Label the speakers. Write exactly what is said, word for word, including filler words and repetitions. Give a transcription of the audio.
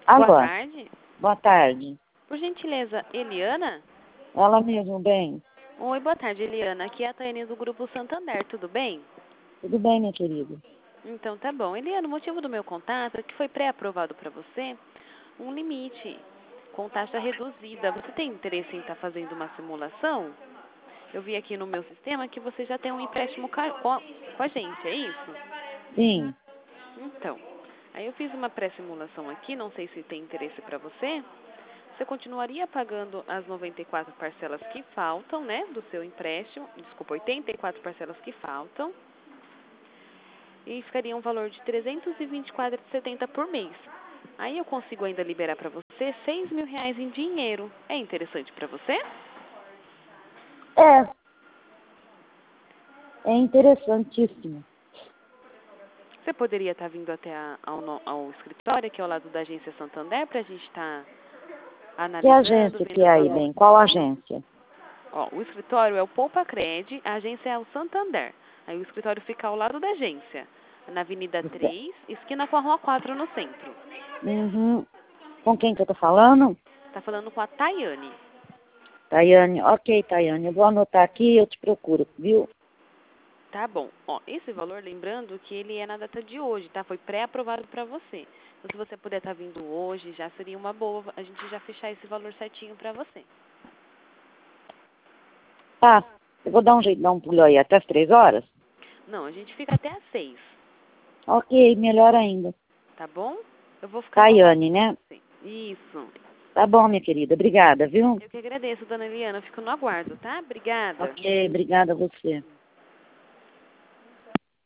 Speaker 1: Alô.
Speaker 2: Boa tarde.
Speaker 1: Boa tarde.
Speaker 2: Por gentileza, Eliana?
Speaker 1: Ela mesmo, bem.
Speaker 2: Oi, boa tarde, Eliana. Aqui é a Tânia do Grupo Santander, tudo bem?
Speaker 1: Tudo bem, minha querida?
Speaker 2: Então tá bom. Eliana, o motivo do meu contato é que foi pré-aprovado para você um limite com taxa reduzida. Você tem interesse em estar fazendo uma simulação? Eu vi aqui no meu sistema que você já tem um empréstimo com a, com a com a gente, é isso?
Speaker 1: Sim.
Speaker 2: Então, aí eu fiz uma pré-simulação aqui, não sei se tem interesse para você. Você continuaria pagando as noventa e quatro parcelas que faltam, né, do seu empréstimo, desculpa, oitenta e quatro parcelas que faltam, e ficaria um valor de trezentos e vinte e quatro reais e setenta centavos por mês. Aí eu consigo ainda liberar para você seis mil reais em dinheiro. É interessante para você?
Speaker 1: É. É interessantíssimo.
Speaker 2: Você poderia estar vindo até a, ao, no- ao escritório, aqui ao lado da agência Santander, para a gente estar
Speaker 1: Que
Speaker 2: analisando,
Speaker 1: agência que
Speaker 2: vendo
Speaker 1: é
Speaker 2: os
Speaker 1: aí,
Speaker 2: valores.
Speaker 1: bem? Qual agência?
Speaker 2: Ó, o escritório é o Poupa Cred, a agência é o Santander. Aí o escritório fica ao lado da agência, na Avenida três, esquina com a Rua quatro, no centro.
Speaker 1: Uhum. Com quem que eu tô falando?
Speaker 2: Tá falando com a Tayane.
Speaker 1: Tayane. Ok, Tayane. Eu vou anotar aqui e eu te procuro, viu?
Speaker 2: Tá bom. Ó, esse valor, lembrando que ele é na data de hoje, tá? Foi pré-aprovado para você. Então, se você puder estar vindo hoje, já seria uma boa a gente já fechar esse valor certinho para você.
Speaker 1: Tá. Eu vou dar um jeito de dar um pulo aí até as três horas?
Speaker 2: Não, a gente fica até às seis,
Speaker 1: Ok, melhor ainda.
Speaker 2: tá bom? Eu vou ficar no
Speaker 1: Tayane, né?
Speaker 2: aguardo. Isso.
Speaker 1: Tá bom, minha querida. Obrigada, viu?
Speaker 2: Eu que agradeço, dona Eliana. Eu fico no aguardo, tá? Obrigada.
Speaker 1: Ok, obrigada a você.